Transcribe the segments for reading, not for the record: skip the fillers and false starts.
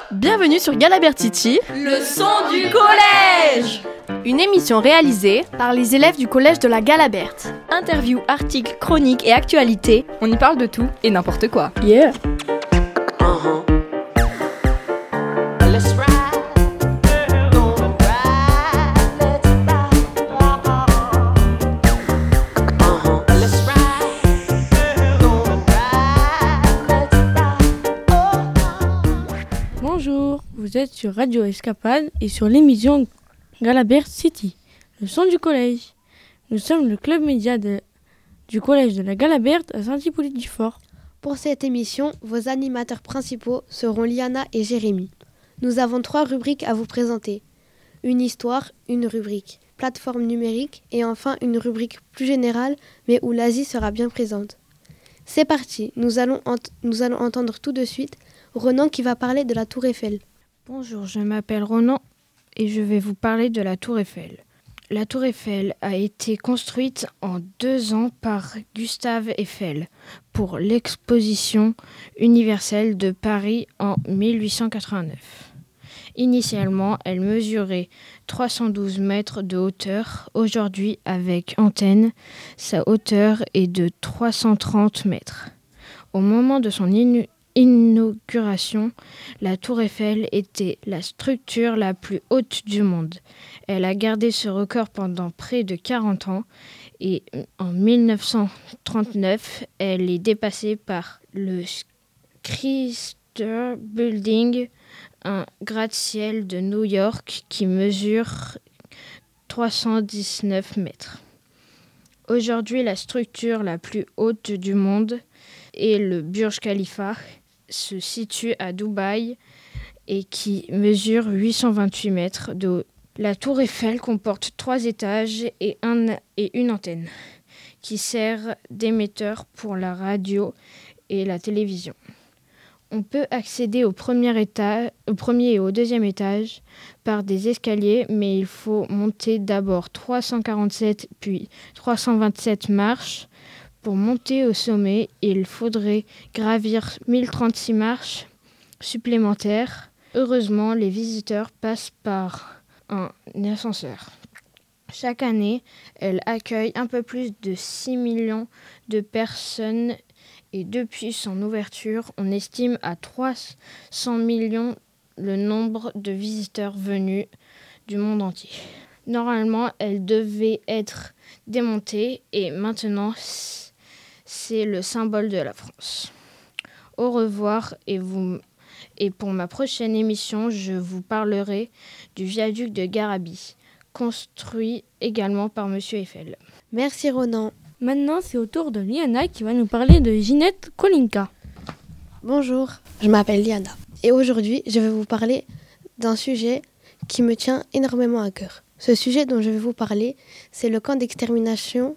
Bienvenue sur Galabertiti, le son du collège. Une émission réalisée par les élèves du collège de la Galaberte. Interviews, articles, chroniques et actualités. On y parle de tout et n'importe quoi. Yeah. Bonjour, vous êtes sur Radio Escapade et sur l'émission Galabert City, le son du collège. Nous sommes le club média du collège de la Galaberte à Saint-Hippolyte-du-Fort. Pour cette émission, vos animateurs principaux seront Liana et Jérémy. Nous avons 3 rubriques à vous présenter. Une histoire, une rubrique, plateforme numérique et enfin une rubrique plus générale mais où l'Asie sera bien présente. C'est parti, nous allons entendre tout de suite Ronan qui va parler de la Tour Eiffel. Bonjour, je m'appelle Ronan et je vais vous parler de la Tour Eiffel. La Tour Eiffel a été construite en 2 ans par Gustave Eiffel pour l'exposition universelle de Paris en 1889. Initialement, elle mesurait 312 mètres de hauteur. Aujourd'hui, avec antenne, sa hauteur est de 330 mètres. Au moment de son inauguration, la Tour Eiffel était la structure la plus haute du monde. Elle a gardé ce record pendant près de 40 ans et en 1939, elle est dépassée par le Chrysler Building, un gratte-ciel de New York qui mesure 319 mètres. Aujourd'hui, la structure la plus haute du monde est le Burj Khalifa, se situe à Dubaï et qui mesure 828 mètres de haut. La Tour Eiffel comporte 3 étages et une antenne qui sert d'émetteur pour la radio et la télévision. On peut accéder au premier et au deuxième étage par des escaliers, mais il faut monter d'abord 347 puis 327 marches. Pour monter au sommet, il faudrait gravir 1036 marches supplémentaires. Heureusement, les visiteurs passent par un ascenseur. Chaque année, elle accueille un peu plus de 6 millions de personnes et depuis son ouverture, on estime à 300 millions le nombre de visiteurs venus du monde entier. Normalement, elle devait être démontée et maintenant, c'est le symbole de la France. Au revoir et pour ma prochaine émission, je vous parlerai du viaduc de Garabit, construit également par M. Eiffel. Merci Ronan. Maintenant, c'est au tour de Liana qui va nous parler de Ginette Kolinka. Bonjour, je m'appelle Liana et aujourd'hui, je vais vous parler d'un sujet qui me tient énormément à cœur. Ce sujet dont je vais vous parler, c'est le camp d'extermination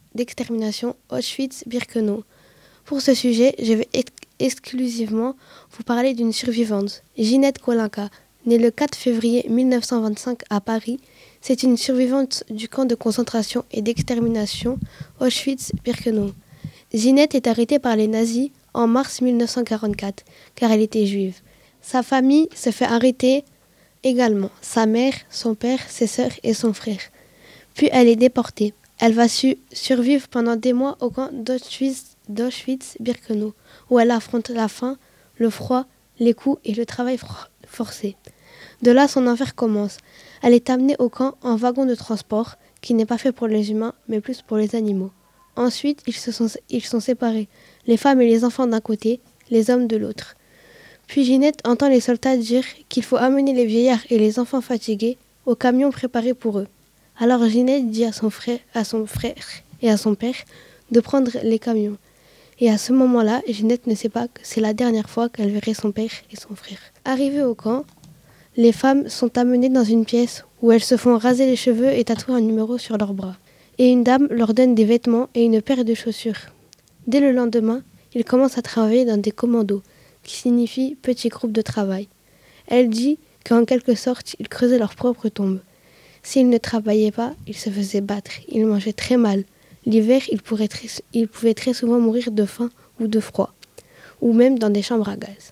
Auschwitz-Birkenau. Pour ce sujet, je vais exclusivement vous parler d'une survivante, Ginette Kolinka, née le 4 février 1925 à Paris. C'est une survivante du camp de concentration et d'extermination Auschwitz-Birkenau. Ginette est arrêtée par les nazis en mars 1944 car elle était juive. Sa famille se fait arrêter également, sa mère, son père, ses sœurs et son frère. Puis elle est déportée. Elle va survivre pendant des mois au camp d'Auschwitz-Birkenau où elle affronte la faim, le froid, les coups et le travail forcé. De là, son enfer commence. Elle est amenée au camp en wagon de transport, qui n'est pas fait pour les humains, mais plus pour les animaux. Ensuite, ils sont séparés, les femmes et les enfants d'un côté, les hommes de l'autre. Puis Ginette entend les soldats dire qu'il faut amener les vieillards et les enfants fatigués au camion préparé pour eux. Alors Ginette dit à son frère et à son père de prendre les camions. Et à ce moment-là, Ginette ne sait pas que c'est la dernière fois qu'elle verrait son père et son frère. Arrivée au camp, les femmes sont amenées dans une pièce où elles se font raser les cheveux et tatouer un numéro sur leurs bras. Et une dame leur donne des vêtements et une paire de chaussures. Dès le lendemain, ils commencent à travailler dans des commandos, qui signifie petit groupe de travail. Elle dit qu'en quelque sorte, ils creusaient leur propre tombe. S'ils ne travaillaient pas, ils se faisaient battre, ils mangeaient très mal. L'hiver, ils pouvaient très souvent mourir de faim ou de froid, ou même dans des chambres à gaz.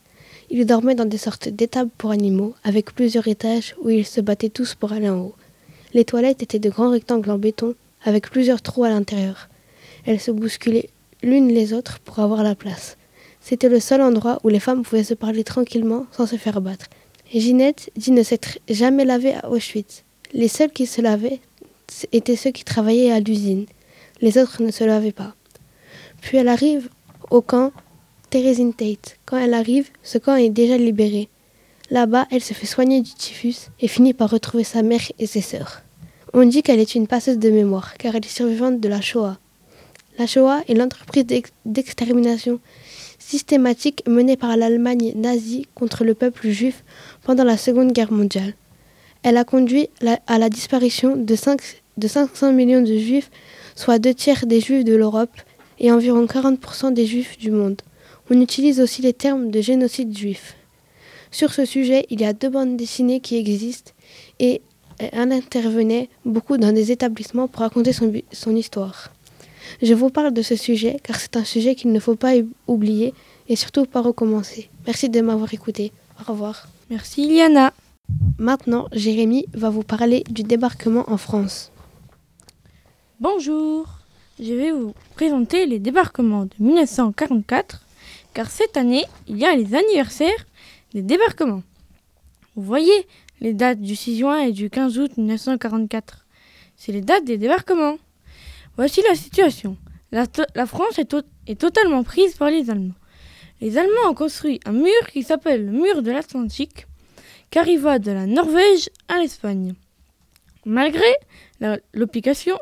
Ils dormaient dans des sortes d'étables pour animaux, avec plusieurs étages où ils se battaient tous pour aller en haut. Les toilettes étaient de grands rectangles en béton, avec plusieurs trous à l'intérieur. Elles se bousculaient l'une les autres pour avoir la place. C'était le seul endroit où les femmes pouvaient se parler tranquillement sans se faire battre. Et Ginette dit ne s'être jamais lavée à Auschwitz. Les seuls qui se lavaient étaient ceux qui travaillaient à l'usine. Les autres ne se lavaient pas. Puis elle arrive au camp Theresienstadt. Quand elle arrive, ce camp est déjà libéré. Là-bas, elle se fait soigner du typhus et finit par retrouver sa mère et ses sœurs. On dit qu'elle est une passeuse de mémoire, car elle est survivante de la Shoah. La Shoah est l'entreprise d'extermination systématique menée par l'Allemagne nazie contre le peuple juif pendant la Seconde Guerre mondiale. Elle a conduit à la disparition de 500 millions de juifs, soit 2/3 des juifs de l'Europe et environ 40% des juifs du monde. On utilise aussi les termes de génocide juif. Sur ce sujet, il y a 2 bandes dessinées qui existent et elle intervenait beaucoup dans des établissements pour raconter son histoire. Je vous parle de ce sujet car c'est un sujet qu'il ne faut pas oublier et surtout pas recommencer. Merci de m'avoir écouté. Au revoir. Merci Iliana. Maintenant, Jérémy va vous parler du débarquement en France. Bonjour, je vais vous présenter les débarquements de 1944 car cette année, il y a les anniversaires des débarquements. Vous voyez les dates du 6 juin et du 15 août 1944. C'est les dates des débarquements. Voici la situation. La France est totalement prise par les Allemands. Les Allemands ont construit un mur qui s'appelle le mur de l'Atlantique, car il va de la Norvège à l'Espagne. Malgré l'occupation,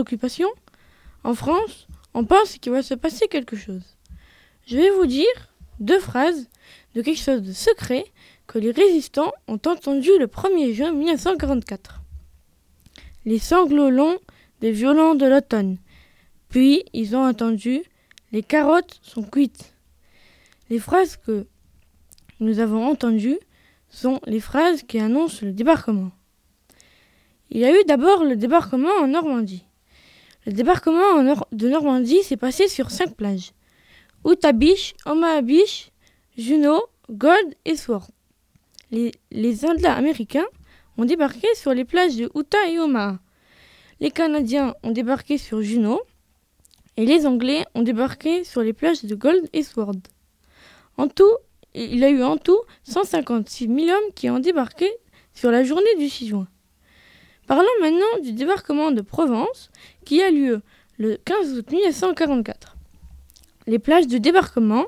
en France, on pense qu'il va se passer quelque chose. Je vais vous dire 2 phrases de quelque chose de secret que les résistants ont entendu le 1er juin 1944. Les sanglots longs des violons de l'automne. Puis, ils ont entendu « Les carottes sont cuites ». Les phrases que nous avons entendues sont les phrases qui annoncent le débarquement. Il y a eu d'abord le débarquement en Normandie. Le débarquement de Normandie s'est passé sur 5 plages. Outabiche, Omaha-Beach, Juno, Gold et Sword. Les Indiens américains ont débarqué sur les plages de Utah et Omaha. Les Canadiens ont débarqué sur Juno et les Anglais ont débarqué sur les plages de Gold et Sword. En tout, il y a eu 156 000 hommes qui ont débarqué sur la journée du 6 juin. Parlons maintenant du débarquement de Provence qui a lieu le 15 août 1944. Les plages de débarquement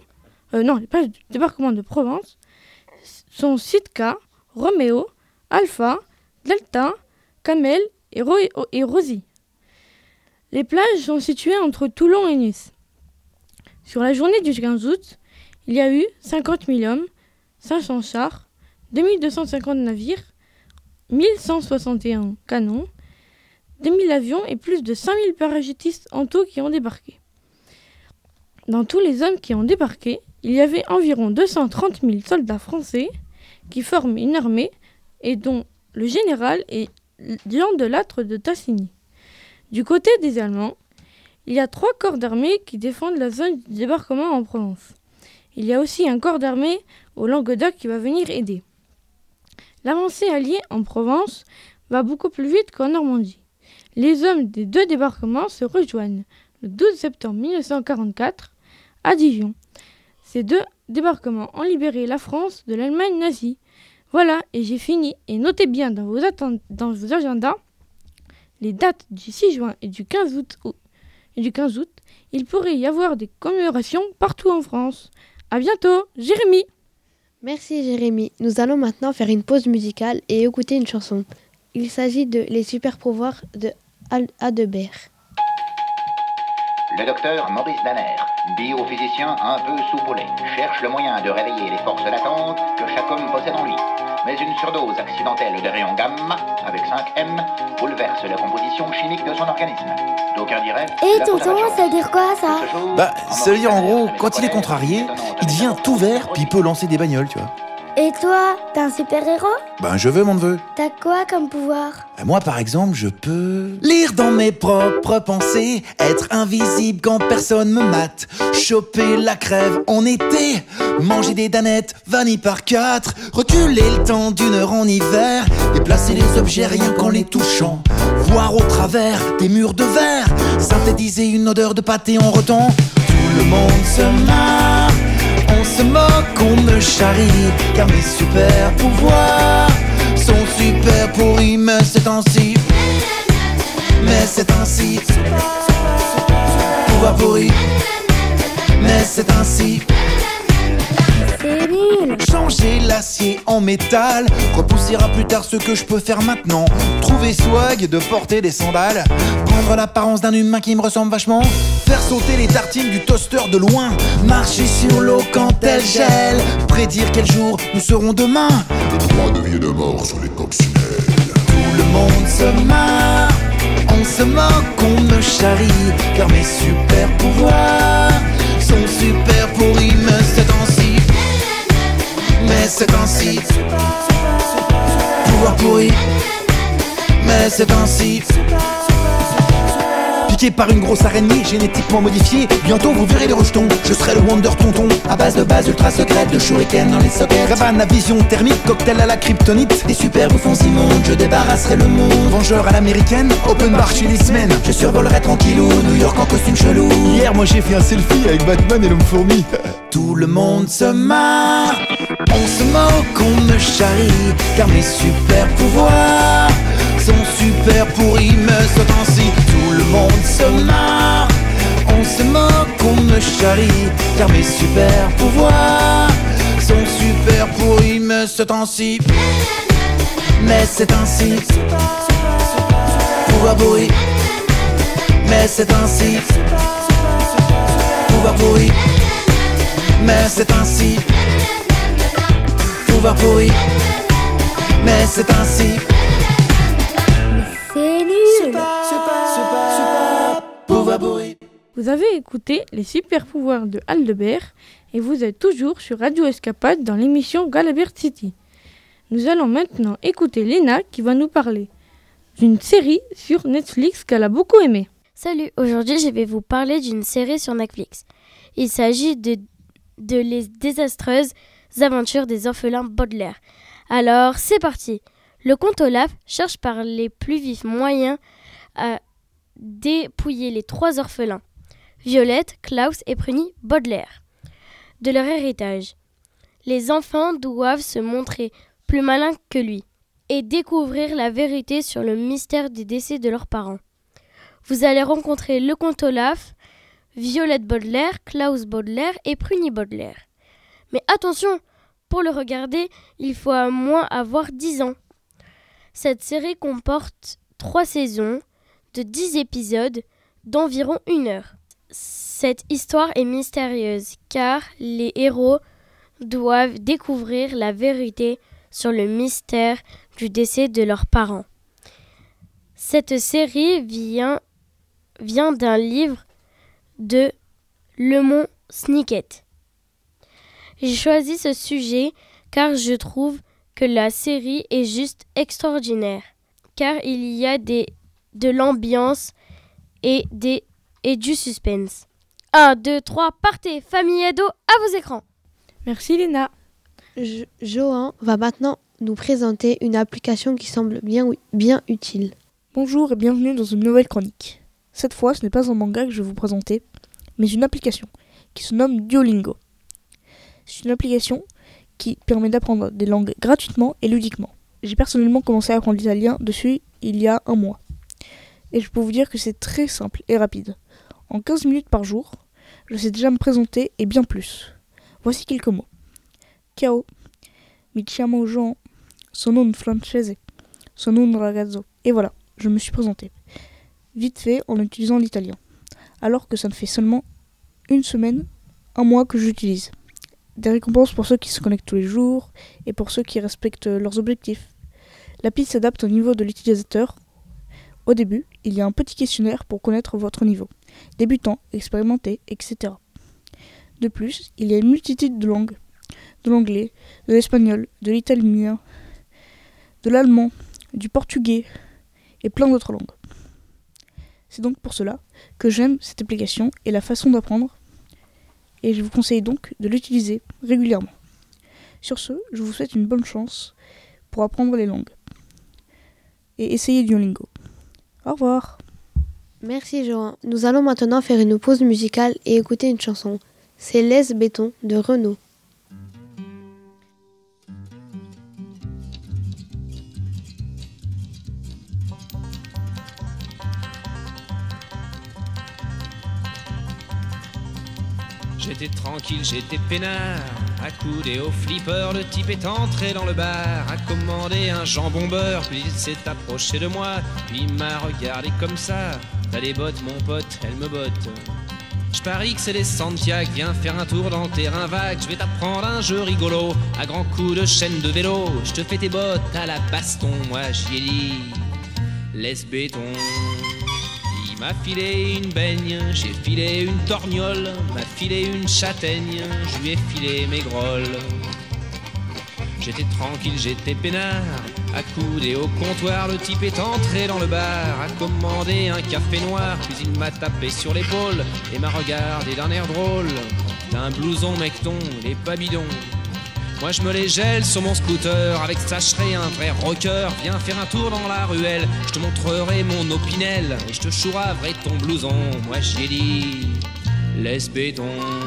de Provence sont Sitka, Roméo, Alpha, Delta, Camel et Rosie. Les plages sont situées entre Toulon et Nice. Sur la journée du 15 août, il y a eu 50 000 hommes, 500 chars, 2250 navires, 1161 canons, 2000 avions et plus de 5000 parachutistes en tout qui ont débarqué. Dans tous les hommes qui ont débarqué, il y avait environ 230 000 soldats français qui forment une armée et dont le général est Jean de Lattre de Tassigny. Du côté des Allemands, il y a 3 corps d'armée qui défendent la zone du débarquement en Provence. Il y a aussi un corps d'armée au Languedoc qui va venir aider. L'avancée alliée en Provence va beaucoup plus vite qu'en Normandie. Les hommes des 2 débarquements se rejoignent le 12 septembre 1944 à Dijon. Ces 2 débarquements ont libéré la France de l'Allemagne nazie. Voilà, et j'ai fini. Et notez bien dans vos agendas les dates du 6 juin et du 15 août. Il pourrait y avoir des commémorations partout en France. À bientôt, Jérémy. Merci Jérémy. Nous allons maintenant faire une pause musicale et écouter une chanson. Il s'agit de Les super pouvoirs de Adebert. Le docteur Maurice Danner, biophysicien un peu souboulé, cherche le moyen de réveiller les forces latentes que chaque homme possède en lui. Mais une surdose accidentelle de rayons gamma, avec 5M, bouleverse la composition chimique de son organisme. D'aucuns diraient... tonton, ça veut dire quoi ça ? Ça veut dire en gros, quand il est contrarié, il devient tout vert puis il peut lancer des bagnoles, tu vois. Et toi, t'es un super-héros? Ben je veux mon neveu. T'as quoi comme pouvoir? Moi par exemple, je peux lire dans mes propres pensées, être invisible quand personne me mate, choper la crève en été, manger des danettes vanille par 4, reculer le temps d'une heure en hiver, déplacer les objets rien qu'en les touchant, voir au travers des murs de verre, synthétiser une odeur de pâté en rotant. Tout le monde se marre, on se moque, on me charrie, car mes super pouvoirs sont super pourris, mais c'est ainsi. Mais c'est ainsi. Pouvoir pourri, mais c'est ainsi. C'est nul. Changer l'acier en métal, repousser à plus tard ce que je peux faire maintenant. Trouver swag de porter des sandales, prendre l'apparence d'un humain qui me ressemble vachement, faire sauter les tartines du toaster de loin, marcher sur l'eau quand elle gèle, prédire quel jour nous serons demain, le droit de vie et de mort sur les coccinelles. Tout le monde se marre, on se moque, on me charrie, car mes super pouvoirs sont super pourris, mais c'est ainsi. Mais c'est ainsi. Pouvoir pourri, mais c'est ainsi. Piqué par une grosse araignée génétiquement modifiée, bientôt vous verrez les rejetons. Je serai le Wonder Tonton, à base de base ultra secrète, de shuriken dans les sockets. Cabane à vision thermique, cocktail à la kryptonite, des super bouffons immondes, je débarrasserai le monde. Vengeur à l'américaine, open bar chez les semaines, je survolerai tranquillou, New York en costume chelou. Hier moi j'ai fait un selfie avec Batman et l'homme fourmi. Tout le monde se marre, on se moque, on me charrie, car mes super pouvoirs sont super pourris, mais c'est ainsi. Tout le monde se marre, on se moque, on me charrie, car mes super pouvoirs sont super pourris, mais c'est ainsi. Mais c'est ainsi. Pouvoir pourri, mais c'est ainsi. Pouvoir pourri, mais c'est ainsi. Pouvoir pourri, mais c'est ainsi. C'est nul. Pouvoir pourri. Vous avez écouté les super pouvoirs de Aldebert et vous êtes toujours sur Radio Escapade dans l'émission Galabert City. Nous allons maintenant écouter Léna qui va nous parler d'une série sur Netflix qu'elle a beaucoup aimée. Salut, aujourd'hui je vais vous parler d'une série sur Netflix. Il s'agit de Les désastreuses aventures des orphelins Baudelaire. Alors c'est parti. Le comte Olaf cherche par les plus vifs moyens à dépouiller les 3 orphelins, Violette, Klaus et Pruny Baudelaire, de leur héritage. Les enfants doivent se montrer plus malins que lui et découvrir la vérité sur le mystère des décès de leurs parents. Vous allez rencontrer le comte Olaf, Violette Baudelaire, Klaus Baudelaire et Pruny Baudelaire. Mais attention, pour le regarder, il faut au moins avoir 10 ans. Cette série comporte 3 saisons de 10 épisodes d'environ 1 heure. Cette histoire est mystérieuse car les héros doivent découvrir la vérité sur le mystère du décès de leurs parents. Cette série vient d'un livre de Lemon Snicket. J'ai choisi ce sujet car je trouve que la série est juste extraordinaire, car il y a de l'ambiance et du suspense. 1, 2, 3, partez, famille ado, à vos écrans. Merci Léna. Johan va maintenant nous présenter une application qui semble bien utile. Bonjour et bienvenue dans une nouvelle chronique. Cette fois, ce n'est pas un manga que je vais vous présenter, mais une application qui se nomme Duolingo. C'est une application qui permet d'apprendre des langues gratuitement et ludiquement. J'ai personnellement commencé à apprendre l'italien dessus il y a 1 mois. Et je peux vous dire que c'est très simple et rapide. En 15 minutes par jour, je sais déjà me présenter et bien plus. Voici quelques mots. Ciao, mi chiamo Jean, sono un francese, sono un ragazzo. Et voilà, je me suis présenté. Vite fait en utilisant l'italien. Alors que ça ne fait seulement 1 semaine, 1 mois que j'utilise. Des récompenses pour ceux qui se connectent tous les jours et pour ceux qui respectent leurs objectifs. L'appli s'adapte au niveau de l'utilisateur. Au début, il y a un petit questionnaire pour connaître votre niveau. Débutant, expérimenté, etc. De plus, il y a une multitude de langues. de l'anglais, de l'espagnol, de l'italien, de l'allemand, du portugais et plein d'autres langues. C'est donc pour cela que j'aime cette application et la façon d'apprendre, et je vous conseille donc de l'utiliser régulièrement. Sur ce, je vous souhaite une bonne chance pour apprendre les langues et essayer Duolingo. Au revoir. Merci Johan. Nous allons maintenant faire une pause musicale et écouter une chanson. C'est Laisse Béton de Renaud. J'étais tranquille, j'étais peinard, accoudé au flipper, le type est entré dans le bar, a commandé un jambon beurre, puis il s'est approché de moi, puis il m'a regardé comme ça. T'as des bottes mon pote, elle me botte. Je parie que c'est les Santiago, viens faire un tour dans le terrain vague, je vais t'apprendre un jeu rigolo, à grands coups de chaîne de vélo, je te fais tes bottes à la baston, moi j'y ai dit, laisse béton. Il m'a filé une baigne, j'ai filé une torgnole, m'a filé une châtaigne, je lui ai filé mes grolles. J'étais tranquille, j'étais peinard, accoudé au comptoir, le type est entré dans le bar, a commandé un café noir, puis il m'a tapé sur l'épaule et m'a regardé d'un air drôle. T'as un blouson mecton, il est pas bidon. Moi je me les gèle sur mon scooter, avec ça je serai un vrai rocker. Viens faire un tour dans la ruelle, je te montrerai mon opinel, et je te chouraverai ton blouson. Moi j'y ai dit, laisse béton.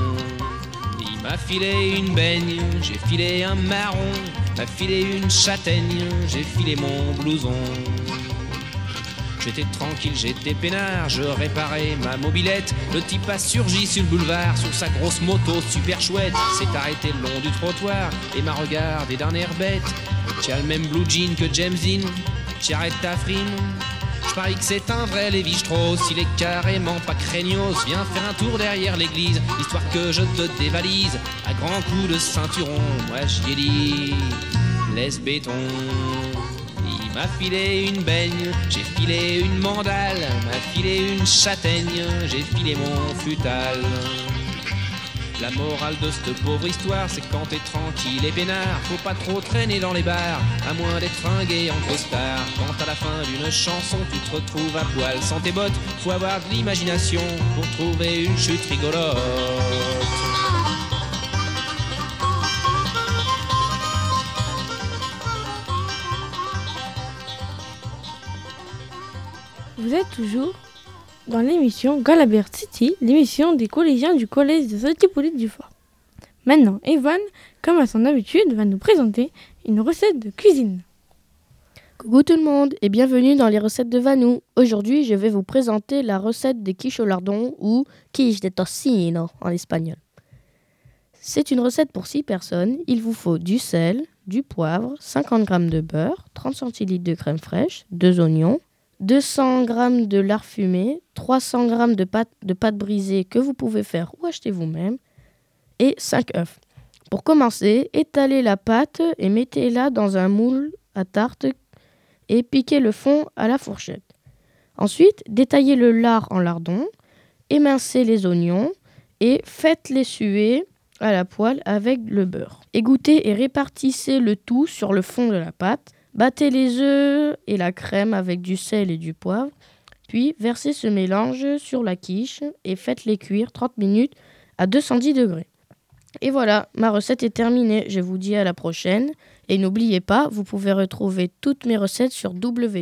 Il m'a filé une baigne, j'ai filé un marron, m'a filé une châtaigne, j'ai filé mon blouson. J'étais tranquille, j'étais peinard, je réparais ma mobilette. Le type a surgi sur le boulevard, sur sa grosse moto super chouette. S'est arrêté le long du trottoir et m'a regardé d'un air bête. Tu as le même blue jean que James Dean, tu arrêtes ta frime. Je parie que c'est un vrai Lévi-Strauss, il est carrément pas craignos. Viens faire un tour derrière l'église, histoire que je te dévalise. À grands coups de ceinturon, moi j'y ai dit, laisse béton. Il m'a filé une baigne, j'ai filé une mandale, m'a filé une châtaigne, j'ai filé mon futal. La morale de cette pauvre histoire, c'est quand t'es tranquille et peinard, faut pas trop traîner dans les bars, à moins d'être fringué en costard. Quand à la fin d'une chanson, tu te retrouves à poil sans tes bottes, faut avoir de l'imagination pour trouver une chute rigolote. Vous êtes toujours dans l'émission Galabert City, l'émission des collégiens du collège de Saint-Hippolyte du Fort. Maintenant, Evan, comme à son habitude, va nous présenter une recette de cuisine. Coucou tout le monde et bienvenue dans les recettes de Vanou. Aujourd'hui, je vais vous présenter la recette des quiches au lardon ou quiche de tocino en espagnol. C'est une recette pour 6 personnes. Il vous faut du sel, du poivre, 50 g de beurre, 30 centilitres de crème fraîche, 2 oignons, 200 g de lard fumé, 300 g de pâte brisée que vous pouvez faire ou acheter vous-même et 5 œufs. Pour commencer, étalez la pâte et mettez-la dans un moule à tarte et piquez le fond à la fourchette. Ensuite, détaillez le lard en lardons, émincez les oignons et faites-les suer à la poêle avec le beurre. Égouttez et répartissez le tout sur le fond de la pâte. Battez les œufs et la crème avec du sel et du poivre, puis versez ce mélange sur la quiche et faites-les cuire 30 minutes à 210 degrés. Et voilà, ma recette est terminée. Je vous dis à la prochaine. Et n'oubliez pas, vous pouvez retrouver toutes mes recettes sur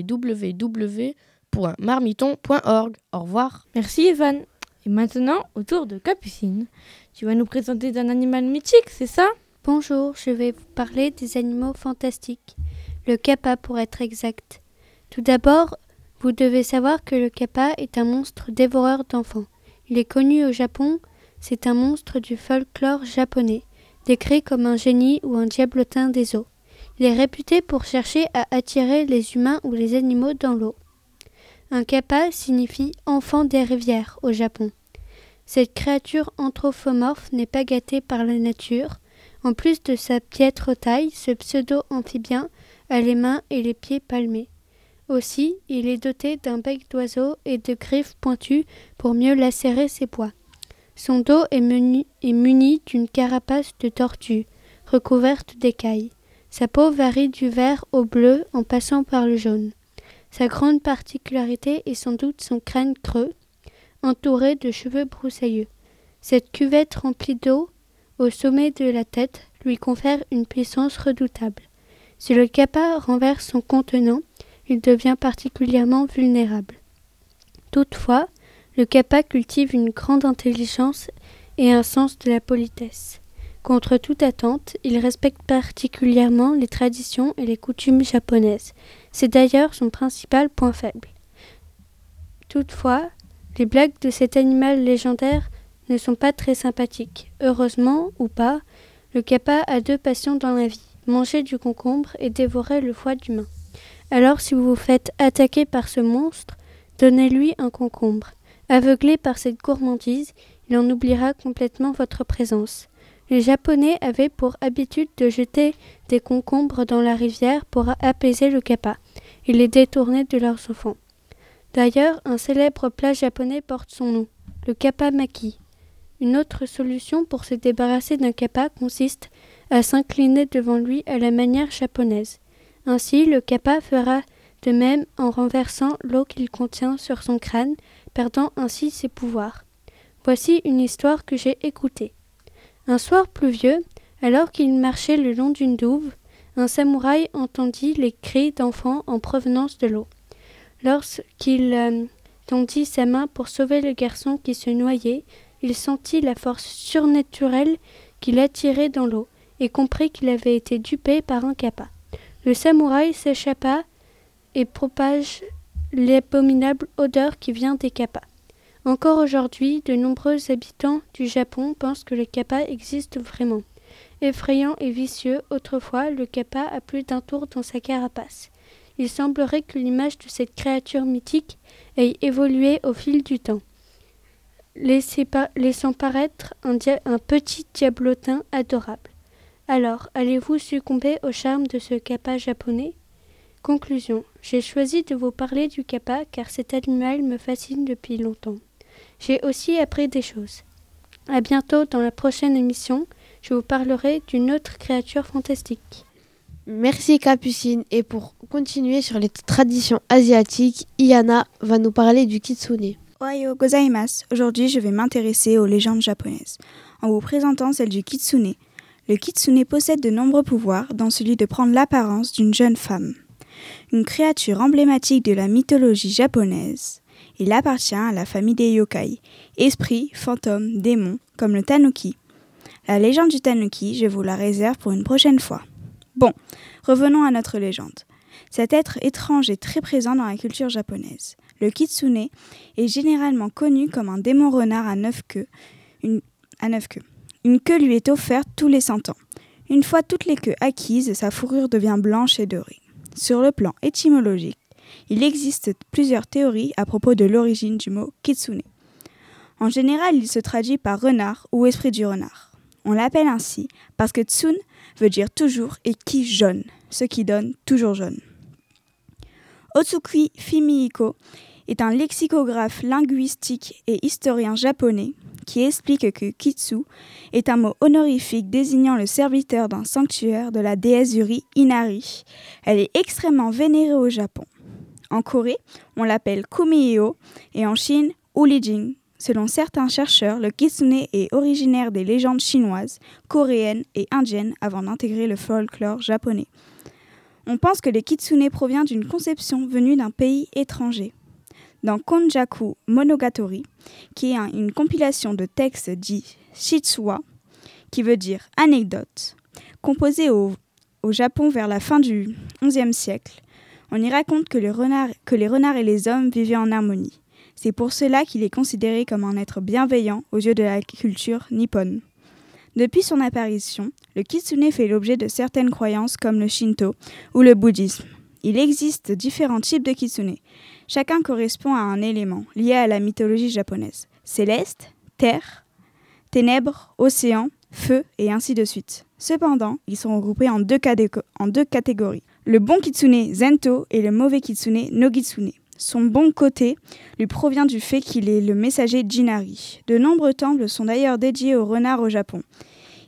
www.marmiton.org. Au revoir. Merci Evan. Et maintenant, au tour de Capucine. Tu vas nous présenter un animal mythique, c'est ça ? Bonjour, je vais vous parler des animaux fantastiques. Le kappa pour être exact. Tout d'abord, vous devez savoir que le kappa est un monstre dévoreur d'enfants. Il est connu au Japon, c'est un monstre du folklore japonais, décrit comme un génie ou un diablotin des eaux. Il est réputé pour chercher à attirer les humains ou les animaux dans l'eau. Un kappa signifie enfant des rivières au Japon. Cette créature anthropomorphe n'est pas gâtée par la nature. En plus de sa piètre taille, ce pseudo-amphibien a les mains et les pieds palmés. Aussi, il est doté d'un bec d'oiseau et de griffes pointues pour mieux lacérer ses proies. Son dos est muni d'une carapace de tortue. recouverte d'écailles. Sa peau varie du vert au bleu en passant par le jaune. Sa grande particularité est sans doute son crâne creux, entouré de cheveux broussailleux. Cette cuvette remplie d'eau au sommet de la tête lui confère une puissance redoutable. Si le kappa renverse son contenant, il devient particulièrement vulnérable. Toutefois, le kappa cultive une grande intelligence et un sens de la politesse. Contre toute attente, il respecte particulièrement les traditions et les coutumes japonaises. C'est d'ailleurs son principal point faible. Toutefois, les blagues de cet animal légendaire ne sont pas très sympathiques. Heureusement ou pas, le kappa a 2 passions dans la vie, manger du concombre et dévorer le foie d'humain. Alors si vous vous faites attaquer par ce monstre, donnez-lui un concombre. Aveuglé par cette gourmandise, il en oubliera complètement votre présence. Les Japonais avaient pour habitude de jeter des concombres dans la rivière pour apaiser le kappa et les détourner de leurs enfants. D'ailleurs, un célèbre plat japonais porte son nom, le kappa maki. Une autre solution pour se débarrasser d'un kappa consiste à s'incliner devant lui à la manière japonaise. Ainsi, le kappa fera de même en renversant l'eau qu'il contient sur son crâne, perdant ainsi ses pouvoirs. Voici une histoire que j'ai écoutée. Un soir pluvieux, alors qu'il marchait le long d'une douve, un samouraï entendit les cris d'enfants en provenance de l'eau. Lorsqu'il tendit sa main pour sauver le garçon qui se noyait, il sentit la force surnaturelle qui l'attirait dans l'eau et comprit qu'il avait été dupé par un kappa. Le samouraï s'échappa et propage l'abominable odeur qui vient des kappas. Encore aujourd'hui, de nombreux habitants du Japon pensent que le kappa existe vraiment. Effrayant et vicieux, autrefois, le kappa a plus d'un tour dans sa carapace. Il semblerait que l'image de cette créature mythique ait évolué au fil du temps, laissant paraître un petit diablotin adorable. Alors, allez-vous succomber au charme de ce kappa japonais ? Conclusion. J'ai choisi de vous parler du kappa car cet animal me fascine depuis longtemps. J'ai aussi appris des choses. À bientôt dans la prochaine émission, je vous parlerai d'une autre créature fantastique. Merci Capucine. Et pour continuer sur les traditions asiatiques, Iana va nous parler du kitsune. Ohayo gozaimasu. Aujourd'hui, je vais m'intéresser aux légendes japonaises, en vous présentant celle du kitsune. Le kitsune possède de nombreux pouvoirs, dont celui de prendre l'apparence d'une jeune femme. Une créature emblématique de la mythologie japonaise, il appartient à la famille des yokai, esprits, fantômes, démons, comme le tanuki. La légende du tanuki, je vous la réserve pour une prochaine fois. Bon, revenons à notre légende. Cet être étrange est très présent dans la culture japonaise. Le kitsune est généralement connu comme un démon renard à 9 queues. Une queue lui est offerte tous les 100 ans. Une fois toutes les queues acquises, sa fourrure devient blanche et dorée. Sur le plan étymologique, il existe plusieurs théories à propos de l'origine du mot kitsune. En général, il se traduit par renard ou esprit du renard. On l'appelle ainsi parce que tsun veut dire toujours et ki jaune, ce qui donne toujours jaune. Otsukui Fumihiko est un lexicographe linguistique et historien japonais qui explique que kitsu est un mot honorifique désignant le serviteur d'un sanctuaire de la déesse du riz Inari. Elle est extrêmement vénérée au Japon. En Corée, on l'appelle Kumiho et en Chine, Ulijing. Selon certains chercheurs, le kitsune est originaire des légendes chinoises, coréennes et indiennes avant d'intégrer le folklore japonais. On pense que le kitsune provient d'une conception venue d'un pays étranger. Dans Konjaku Monogatari, qui est une compilation de textes dits shitsuwa, qui veut dire anecdote, composé au Japon vers la fin du XIe siècle, on y raconte que les renards et les hommes vivaient en harmonie. C'est pour cela qu'il est considéré comme un être bienveillant aux yeux de la culture nippone. Depuis son apparition, le kitsune fait l'objet de certaines croyances comme le shinto ou le bouddhisme. Il existe différents types de kitsune. Chacun correspond à un élément lié à la mythologie japonaise. Céleste, terre, ténèbres, océan, feu et ainsi de suite. Cependant, ils sont regroupés en deux catégories. Le bon kitsune Zento et le mauvais kitsune Nogitsune. Son bon côté lui provient du fait qu'il est le messager Jinari. De nombreux temples sont d'ailleurs dédiés aux renards au Japon.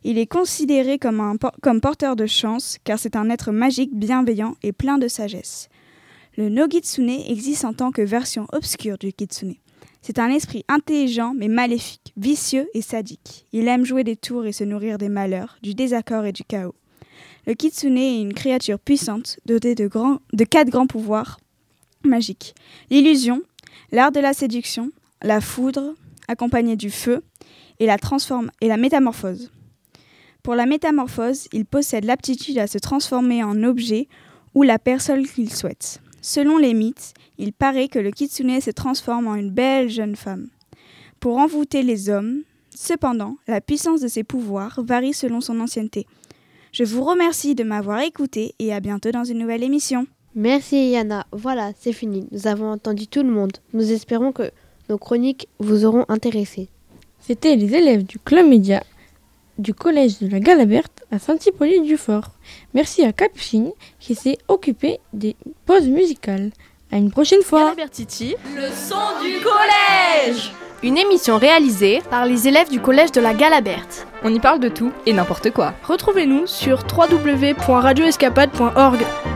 Il est considéré comme porteur de chance car c'est un être magique, bienveillant et plein de sagesse. Le no-kitsune existe en tant que version obscure du kitsune. C'est un esprit intelligent mais maléfique, vicieux et sadique. Il aime jouer des tours et se nourrir des malheurs, du désaccord et du chaos. Le kitsune est une créature puissante dotée de 4 grands pouvoirs magiques. L'illusion, l'art de la séduction, la foudre, accompagnée du feu, et la métamorphose. Pour la métamorphose, il possède l'aptitude à se transformer en objet ou la personne qu'il souhaite. Selon les mythes, il paraît que le kitsune se transforme en une belle jeune femme pour envoûter les hommes. Cependant, la puissance de ses pouvoirs varie selon son ancienneté. Je vous remercie de m'avoir écouté et à bientôt dans une nouvelle émission. Merci Yana. Voilà, c'est fini. Nous avons entendu tout le monde. Nous espérons que nos chroniques vous auront intéressé. C'était les élèves du Club Média du collège de la Galaberte à Saint-Hippolyte-du-Fort. Merci à Capucine qui s'est occupée des pauses musicales. À une prochaine fois. Galabertiti, le son du collège. Une émission réalisée par les élèves du collège de la Galaberte. On y parle de tout et n'importe quoi. Retrouvez-nous sur www.radioescapade.org.